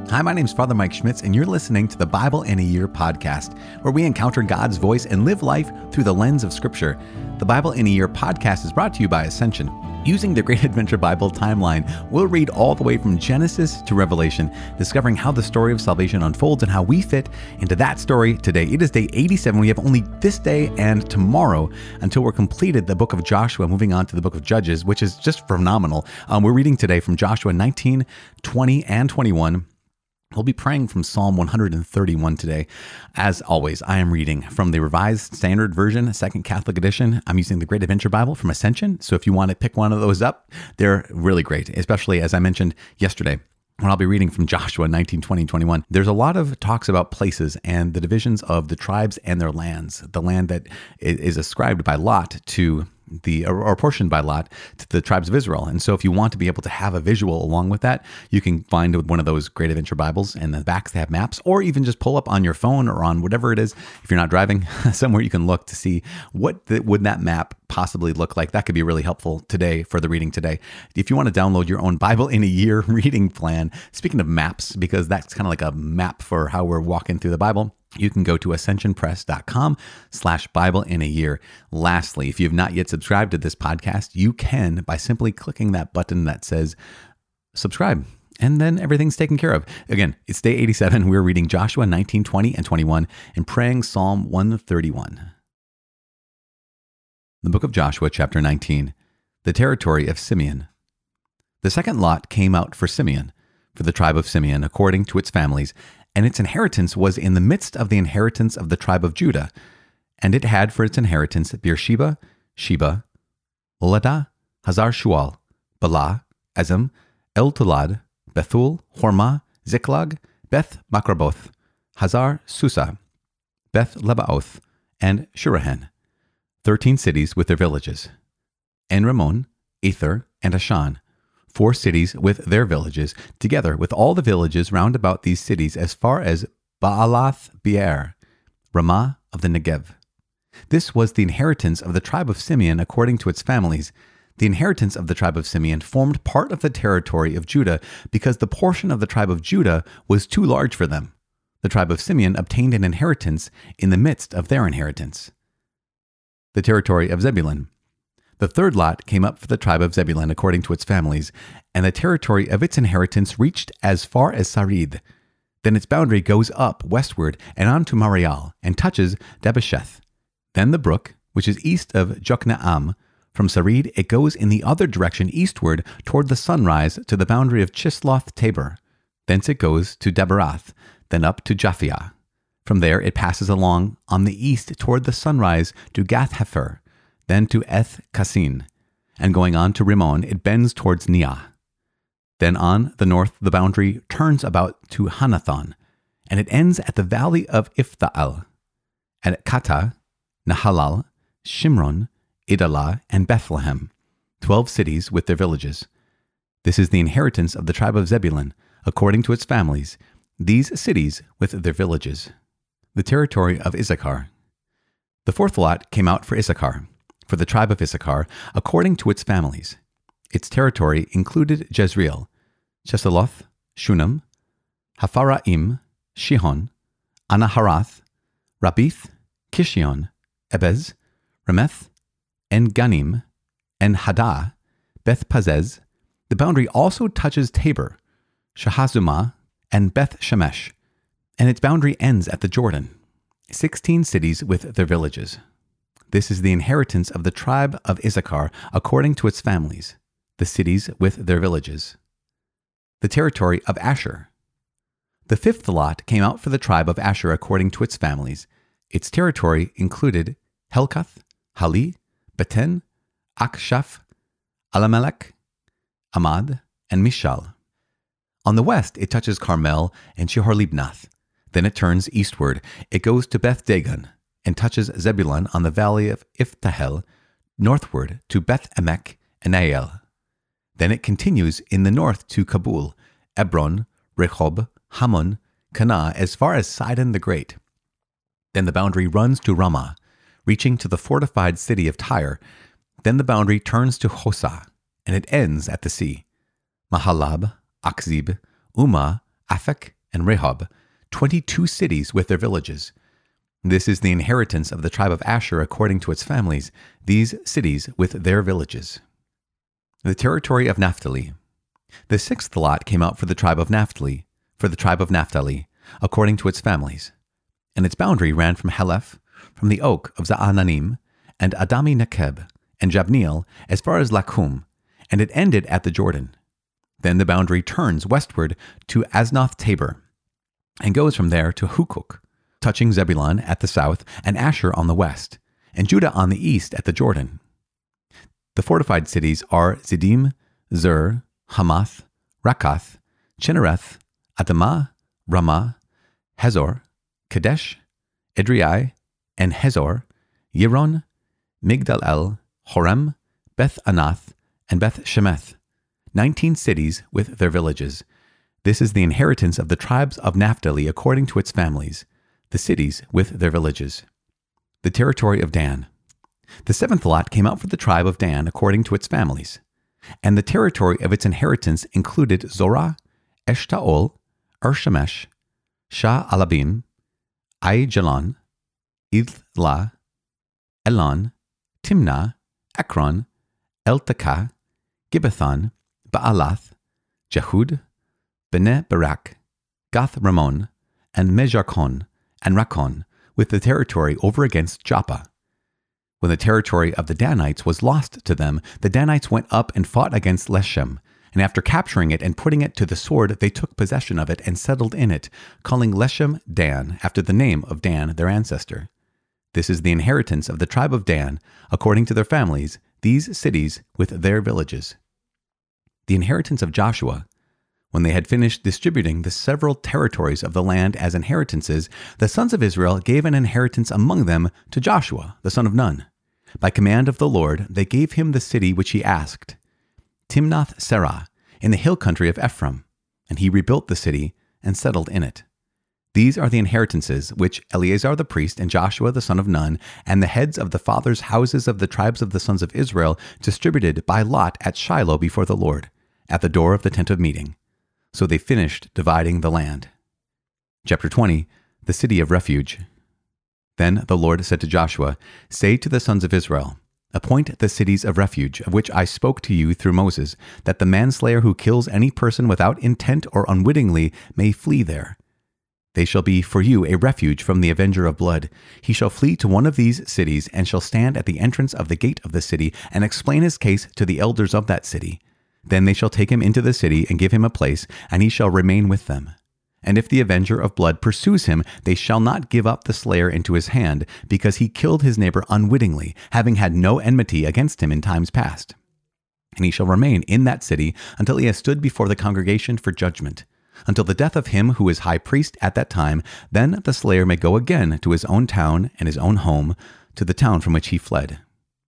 Hi, my name is Father Mike Schmitz, and you're listening to the Bible in a Year podcast, where we encounter God's voice and live life through the lens of Scripture. The Bible in a Year podcast is brought to you by Ascension. Using the Great Adventure Bible timeline, we'll read all the way from Genesis to Revelation, discovering how the story of salvation unfolds and how we fit into that story today. It is day 87. We have only this day and tomorrow until we're completed the book of Joshua, moving on to the book of Judges, which is just phenomenal. We're reading today from Joshua 19, 20, and 21. We'll be praying from Psalm 131 today. As always, I am reading from the Revised Standard Version, Second Catholic Edition. I'm using the Great Adventure Bible from Ascension, so if you want to pick one of those up, they're really great, especially as I mentioned yesterday, when I'll be reading from Joshua 19, 20, 21. There's a lot of talks about places and the divisions of the tribes and their lands, the land that is ascribed by lot to or portioned by lot to the tribes of Israel. And so if you want to be able to have a visual along with that, you can find one of those Great Adventure Bibles, and the backs they have maps, or even just pull up on your phone or on whatever it is. If you're not driving, somewhere you can look to see what would that map possibly look like. That could be really helpful today for the reading today. If you want to download your own Bible in a Year reading plan, speaking of maps, because that's kind of like a map for how we're walking through the Bible, you can go to ascensionpress.com/Bible in a Year. Lastly, if you have not yet subscribed to this podcast, you can by simply clicking that button that says subscribe, and then everything's taken care of. Again, it's day 87. We're reading Joshua 19, 20, and 21 and praying Psalm 131. The book of Joshua, chapter 19, the territory of Simeon. The second lot came out for Simeon, for the tribe of Simeon, according to its families, and its inheritance was in the midst of the inheritance of the tribe of Judah. And it had for its inheritance Beersheba, Sheba, Uladah, Hazar Shual, Bala, Ezem, El-Tulad, Bethul, Hormah, Ziklag, Beth Macraboth, Hazar Susa, Beth Lebaoth, and Shurahan, 13 cities with their villages. En Rimmon, Ether, and Ashan, 4 cities with their villages, together with all the villages round about these cities as far as Baalath Beer, Ramah of the Negev. This was the inheritance of the tribe of Simeon according to its families. The inheritance of the tribe of Simeon formed part of the territory of Judah because the portion of the tribe of Judah was too large for them. The tribe of Simeon obtained an inheritance in the midst of their inheritance. The territory of Zebulun. The third lot came up for the tribe of Zebulun according to its families, and the territory of its inheritance reached as far as Sarid. Then its boundary goes up westward and on to Marial, and touches Debesheth. Then the brook, which is east of Jokneam, from Sarid it goes in the other direction eastward toward the sunrise to the boundary of Chisloth Tabor. Thence it goes to Deberath, then up to Japhia. From there it passes along on the east toward the sunrise to Gath-Hefer, then to Eth Kassin, and going on to Rimmon, it bends towards Neah. Then on the north, the boundary turns about to Hanathon, and it ends at the valley of Iftha'al, at Kata, Nahalal, Shimron, Idalah, and Bethlehem, 12 cities with their villages. This is the inheritance of the tribe of Zebulun, according to its families, these cities with their villages. The territory of Issachar. The fourth lot came out for Issachar, for the tribe of Issachar, according to its families. Its territory included Jezreel, Chesulloth, Shunem, Hapharaim, Shihon, Anaharath, Rabith, Kishion, Ebez, Remeth, En-Ganim, En-Hadah, Beth-Pazez. The boundary also touches Tabor, Shahazumah, and Beth-Shemesh, and its boundary ends at the Jordan, 16 cities with their villages. This is the inheritance of the tribe of Issachar according to its families, the cities with their villages. The territory of Asher. The fifth lot came out for the tribe of Asher according to its families. Its territory included Helkath, Hali, Beten, Akshaph, Alamelech, Amad, and Mishal. On the west, it touches Carmel and Shihor-Libnath. Then it turns eastward. It goes to Beth Dagon and touches Zebulun on the valley of Iftahel, northward to Beth Emek and Aiel. Then it continues in the north to Kabul, Ebron, Rehob, Hammon, Cana, as far as Sidon the Great. Then the boundary runs to Ramah, reaching to the fortified city of Tyre. Then the boundary turns to Hosah, and it ends at the sea. Mahalab, Akzib, Umah, Aphek, and Rehob, 22 cities with their villages. This is the inheritance of the tribe of Asher according to its families, these cities with their villages. The territory of Naphtali. The sixth lot came out for the tribe of Naphtali, according to its families. And its boundary ran from Heleph, from the oak of Zaananim, and Adami Nekeb, and Jabneel, as far as Lakum, and it ended at the Jordan. Then the boundary turns westward to Aznoth Tabor, and goes from there to Hukok, touching Zebulun at the south, and Asher on the west, and Judah on the east at the Jordan. The fortified cities are Ziddim, Zur, Hamath, Rakath, Chinnereth, Adamah, Ramah, Hazor, Kadesh, Edrei, and Hazor, Yiron, Migdal-el, Horem, Beth Anath, and Beth Shemeth, 19 cities with their villages. This is the inheritance of the tribes of Naphtali according to its families, the cities with their villages. The territory of Dan. The seventh lot came out for the tribe of Dan according to its families, and the territory of its inheritance included Zorah, Eshtaol, Shemesh, Shah-alabim, Aijalon, Idlah, Elon, Timnah, Ekron, Eltekah, Gibbethon, Baalath, Jehud, Bene Barak, Gath Ramon, and Mejarkon, and Rakon, with the territory over against Joppa. When the territory of the Danites was lost to them, the Danites went up and fought against Leshem, and after capturing it and putting it to the sword, they took possession of it and settled in it, calling Leshem Dan, after the name of Dan their ancestor. This is the inheritance of the tribe of Dan, according to their families, these cities with their villages. The inheritance of Joshua. When they had finished distributing the several territories of the land as inheritances, the sons of Israel gave an inheritance among them to Joshua, the son of Nun. By command of the Lord, they gave him the city which he asked, Timnath-Serah, in the hill country of Ephraim, and he rebuilt the city and settled in it. These are the inheritances which Eleazar the priest and Joshua the son of Nun and the heads of the fathers' houses of the tribes of the sons of Israel distributed by lot at Shiloh before the Lord, at the door of the tent of meeting. So they finished dividing the land. Chapter 20, the city of refuge. Then the Lord said to Joshua, Say to the sons of Israel, Appoint the cities of refuge, of which I spoke to you through Moses, that the manslayer who kills any person without intent or unwittingly may flee there. They shall be for you a refuge from the avenger of blood. He shall flee to one of these cities, and shall stand at the entrance of the gate of the city, and explain his case to the elders of that city. Then they shall take him into the city and give him a place, and he shall remain with them. And if the avenger of blood pursues him, they shall not give up the slayer into his hand, because he killed his neighbor unwittingly, having had no enmity against him in times past. And he shall remain in that city until he has stood before the congregation for judgment, until the death of him who is high priest at that time. Then the slayer may go again to his own town and his own home, to the town from which he fled.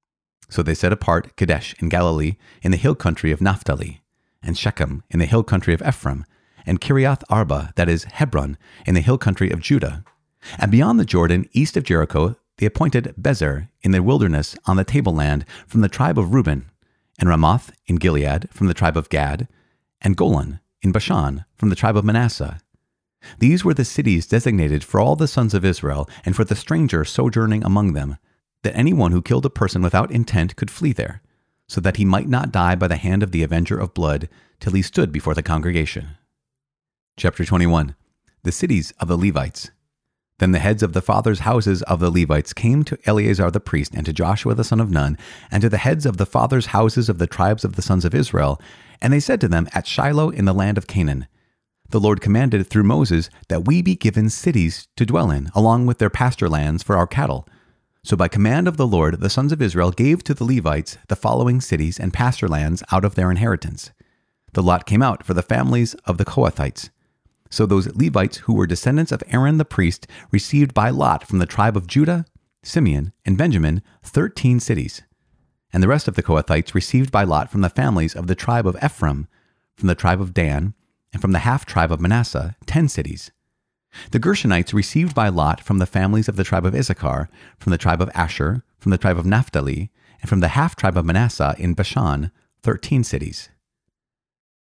So they set apart Kadesh in Galilee, in the hill country of Naphtali, and Shechem in the hill country of Ephraim, and Kiriath Arba, that is Hebron, in the hill country of Judah. And beyond the Jordan, east of Jericho, they appointed Bezer in the wilderness on the tableland from the tribe of Reuben, and Ramoth in Gilead from the tribe of Gad, and Golan in Bashan from the tribe of Manasseh. These were the cities designated for all the sons of Israel and for the stranger sojourning among them, that anyone who killed a person without intent could flee there, so that he might not die by the hand of the avenger of blood till he stood before the congregation. Chapter 21, the cities of the Levites. Then the heads of the fathers' houses of the Levites came to Eleazar the priest and to Joshua the son of Nun, and to the heads of the fathers' houses of the tribes of the sons of Israel, and they said to them at Shiloh in the land of Canaan, The Lord commanded through Moses that we be given cities to dwell in, along with their pasture lands for our cattle. So by command of the Lord, the sons of Israel gave to the Levites the following cities and pasture lands out of their inheritance. The lot came out for the families of the Kohathites. So those Levites who were descendants of Aaron the priest received by lot from the tribe of Judah, Simeon, and Benjamin 13 cities. And the rest of the Kohathites received by lot from the families of the tribe of Ephraim, from the tribe of Dan, and from the half-tribe of Manasseh 10 cities. The Gershonites received by lot from the families of the tribe of Issachar, from the tribe of Asher, from the tribe of Naphtali, and from the half-tribe of Manasseh in Bashan 13 cities.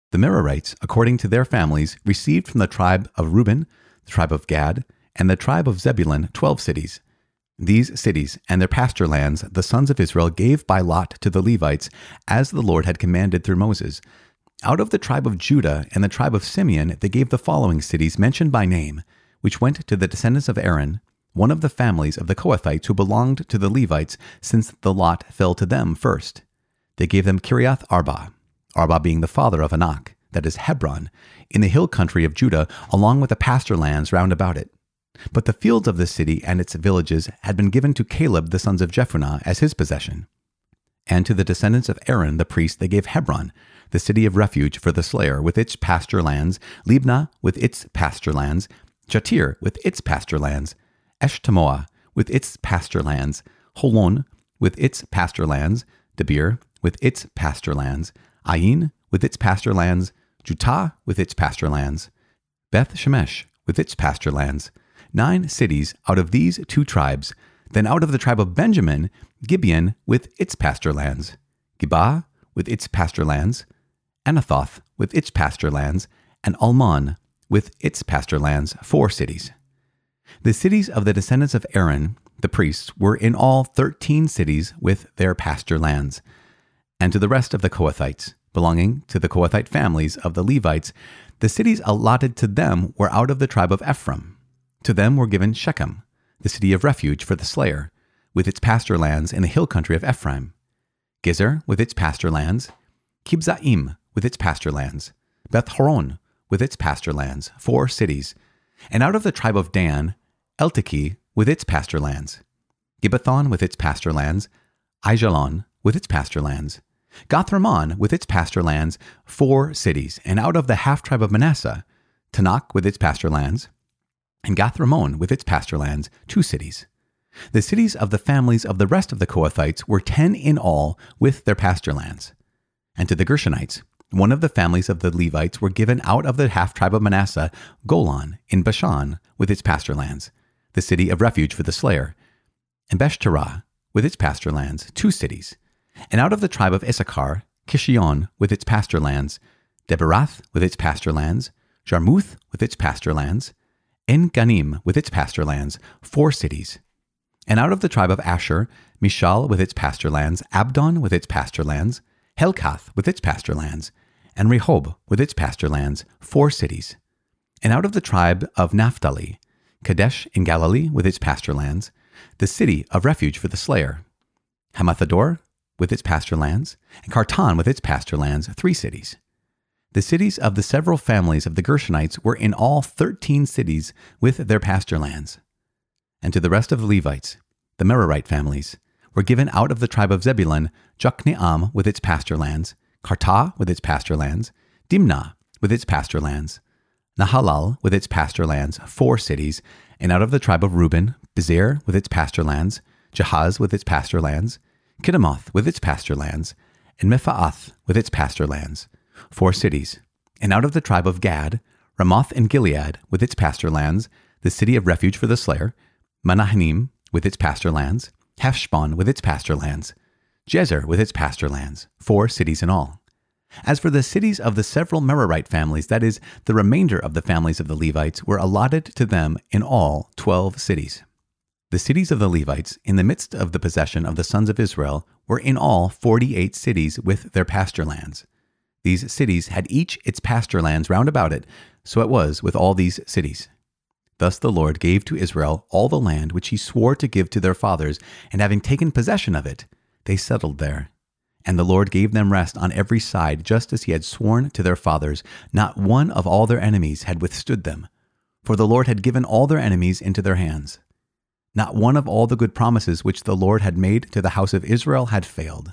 The Merarites, according to their families, received from the tribe of Reuben, the tribe of Gad, and the tribe of Zebulun 12 cities. These cities and their pasture lands the sons of Israel gave by lot to the Levites, as the Lord had commanded through Moses. Out of the tribe of Judah and the tribe of Simeon they gave the following cities mentioned by name, which went to the descendants of Aaron, one of the families of the Kohathites who belonged to the Levites, since the lot fell to them first. They gave them Kiriath Arba, Arba being the father of Anak, that is Hebron, in the hill country of Judah, along with the pasture lands round about it. But the fields of the city and its villages had been given to Caleb the sons of Jephunneh as his possession. And to the descendants of Aaron the priest they gave Hebron, the city of refuge for the slayer, with its pasture lands, Libnah with its pasture lands, Jatir with its pasture lands, Eshtemoa with its pasture lands, Holon with its pasture lands, Debir with its pasture lands, Ain with its pasture lands, Jutah with its pasture lands, Beth Shemesh with its pasture lands, 9 cities out of these 2 tribes. Then out of the tribe of Benjamin, Gibeon with its pasture lands, Gibah with its pasture lands, Anathoth with its pasture lands, and Almon with its pasture lands, 4 cities. The cities of the descendants of Aaron, the priests, were in all 13 cities with their pasture lands. And to the rest of the Kohathites, belonging to the Kohathite families of the Levites, the cities allotted to them were out of the tribe of Ephraim. To them were given Shechem, the city of refuge for the slayer, with its pasture lands in the hill country of Ephraim, Gezer with its pasture lands, Kibzaim with its pasture lands, Beth Horon with its pasture lands, 4 cities, and out of the tribe of Dan, Eltekeh with its pasture lands, Gibbethon with its pasture lands, Aijalon with its pasture lands, Gathramon with its pasture lands, 4 cities, and out of the half-tribe of Manasseh, Tanakh with its pasture lands, and Gathramon with its pasture lands, 2 cities. The cities of the families of the rest of the Kohathites were 10 in all with their pasture lands. And to the Gershonites, one of the families of the Levites were given out of the half-tribe of Manasseh, Golan in Bashan with its pasture lands, the city of refuge for the slayer, and Beshterah with its pasture lands, 2 cities. And out of the tribe of Issachar, Kishion with its pasture lands, Deberath with its pasture lands, Jarmuth with its pasture lands, En-Ganim with its pasture lands, 4 cities. And out of the tribe of Asher, Mishal with its pasture lands, Abdon with its pasture lands, Helkath with its pasture lands, and Rehob with its pasture lands, 4 cities. And out of the tribe of Naphtali, Kadesh in Galilee with its pasture lands, the city of refuge for the slayer, Hamathador with its pasture lands, and Kartan with its pasture lands, 3 cities. The cities of the several families of the Gershonites were in all 13 cities with their pasture lands. And to the rest of the Levites, the Merarite families, were given out of the tribe of Zebulun, Jokneam with its pasture lands, Kartah with its pasture lands, Dimnah with its pasture lands, Nahalal with its pasture lands, 4 cities, and out of the tribe of Reuben, Bezer with its pasture lands, Jahaz with its pasture lands, Kiddemoth with its pasture lands, and Mephaath with its pasture lands, 4 cities. And out of the tribe of Gad, Ramoth in Gilead with its pasture lands, the city of refuge for the slayer, Manahanim with its pasture lands, Heshbon with its pasture lands, Jezer with its pasture lands, 4 cities in all. As for the cities of the several Merarite families, that is, the remainder of the families of the Levites, were allotted to them in all 12 cities. The cities of the Levites, in the midst of the possession of the sons of Israel, were in all 48 cities with their pasture lands. These cities had each its pasture lands round about it, so it was with all these cities. Thus the Lord gave to Israel all the land which he swore to give to their fathers, and having taken possession of it, they settled there. And the Lord gave them rest on every side, just as he had sworn to their fathers. Not one of all their enemies had withstood them, for the Lord had given all their enemies into their hands. Not one of all the good promises which the Lord had made to the house of Israel had failed.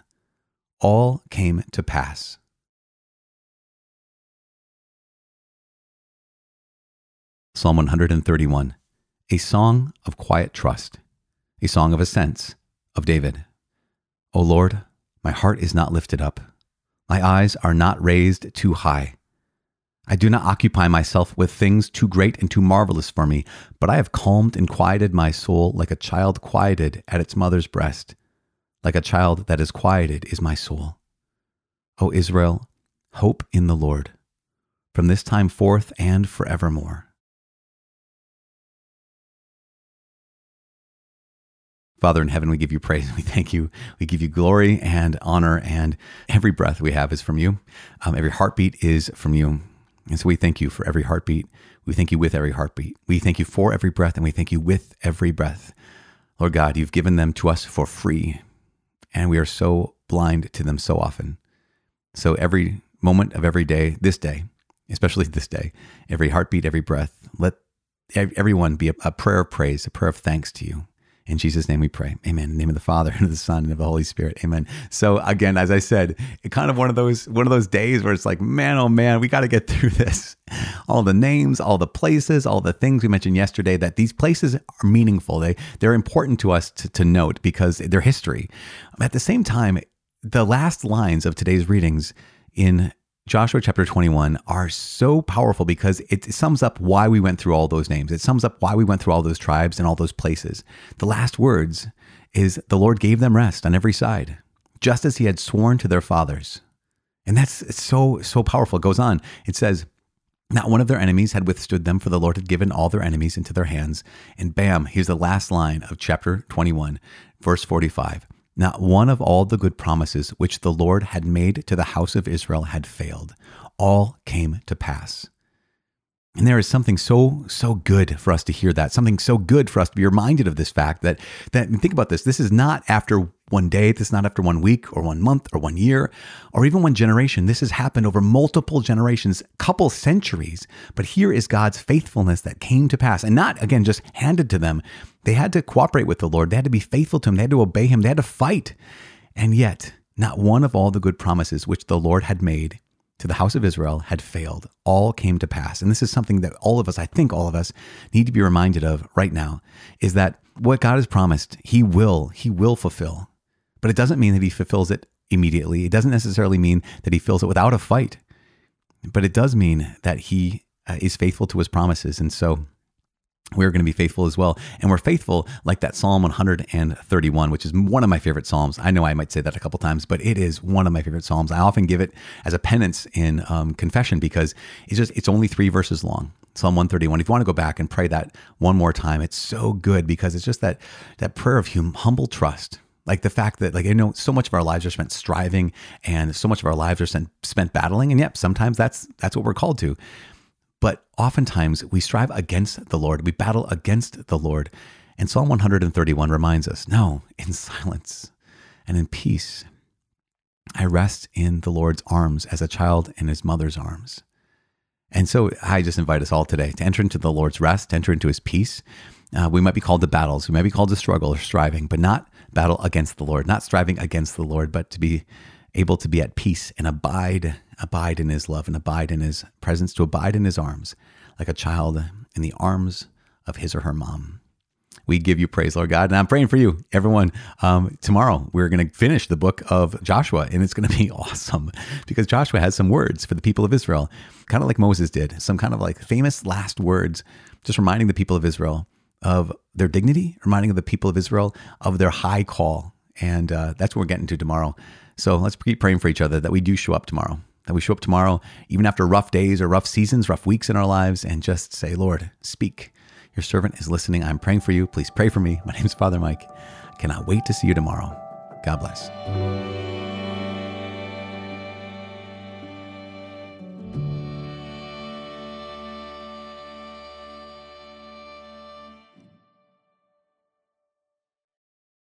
All came to pass. Psalm 131, a song of quiet trust, a song of ascents of David. O Lord, my heart is not lifted up. My eyes are not raised too high. I do not occupy myself with things too great and too marvelous for me, but I have calmed and quieted my soul like a child quieted at its mother's breast. Like a child that is quieted is my soul. O Israel, hope in the Lord. from this time forth and forevermore. Father in heaven, we give you praise. We thank you. We give you glory and honor, and every breath we have is from you. Every heartbeat is from you. And so we thank you for every heartbeat. We thank you with every heartbeat. We thank you for every breath, and we thank you with every breath. Lord God, you've given them to us for free, and we are so blind to them so often. So every moment of every day, this day, especially this day, every heartbeat, every breath, let everyone be a prayer of praise, a prayer of thanks to you. In Jesus' name we pray. Amen. In the name of the Father, and of the Son, and of the Holy Spirit. Amen. So again, as I said, it kind of one of those days where it's like, man, oh man, we got to get through this. All the names, all the places, all the things we mentioned yesterday, that these places are meaningful. They're important to us to note because they're history. At the same time, the last lines of today's readings in Joshua chapter 21 are so powerful because it sums up why we went through all those names. It sums up why we went through all those tribes and all those places. The last words is the Lord gave them rest on every side, just as he had sworn to their fathers. And that's so powerful. It goes on. It says, not one of their enemies had withstood them, for the Lord had given all their enemies into their hands. And bam, here's the last line of chapter 21, verse 45. Not one of all the good promises which the Lord had made to the house of Israel had failed. All came to pass. And there is something so good for us to hear that, something so good for us to be reminded of this fact that think about this. This is not after one day. This is not after 1 week or 1 month or 1 year or even one generation. This has happened over multiple generations, couple centuries. But here is God's faithfulness that came to pass, and not, again, just handed to them. They had to cooperate with the Lord. They had to be faithful to him. They had to obey him. They had to fight. And yet, not one of all the good promises which the Lord had made to the house of Israel had failed. All came to pass. And this is something that I think all of us need to be reminded of right now, is that what God has promised, he will fulfill. But it doesn't mean that he fulfills it immediately. It doesn't necessarily mean that he fills it without a fight. But it does mean that he is faithful to his promises. And so we're going to be faithful as well. And we're faithful like that Psalm 131, which is one of my favorite Psalms. I know I might say that a couple times, but it is one of my favorite Psalms. I often give it as a penance in confession because it's only 3 verses long. Psalm 131. If you want to go back and pray that one more time, it's so good because it's just that prayer of humble trust. Like the fact that, so much of our lives are spent striving and so much of our lives are spent battling. And yep, sometimes that's what we're called to. But oftentimes we strive against the Lord. We battle against the Lord. And Psalm 131 reminds us, no, in silence and in peace, I rest in the Lord's arms as a child in his mother's arms. And so I just invite us all today to enter into the Lord's rest, to enter into his peace. We might be called to battles. We might be called to struggle or striving, but not battle against the Lord, not striving against the Lord, but to be able to be at peace and abide in his love and abide in his presence, to abide in his arms like a child in the arms of his or her mom. We give you praise, Lord God. And I'm praying for you, everyone. Tomorrow, we're going to finish the book of Joshua, and it's going to be awesome because Joshua has some words for the people of Israel, kind of like Moses did, some kind of like famous last words, just reminding the people of Israel of their dignity, reminding the people of Israel of their high call. And that's what we're getting to tomorrow. So let's keep praying for each other that we do show up tomorrow, that we show up tomorrow, even after rough days or rough seasons, rough weeks in our lives, and just say, Lord, speak. Your servant is listening. I'm praying for you. Please pray for me. My name is Father Mike. I cannot wait to see you tomorrow. God bless.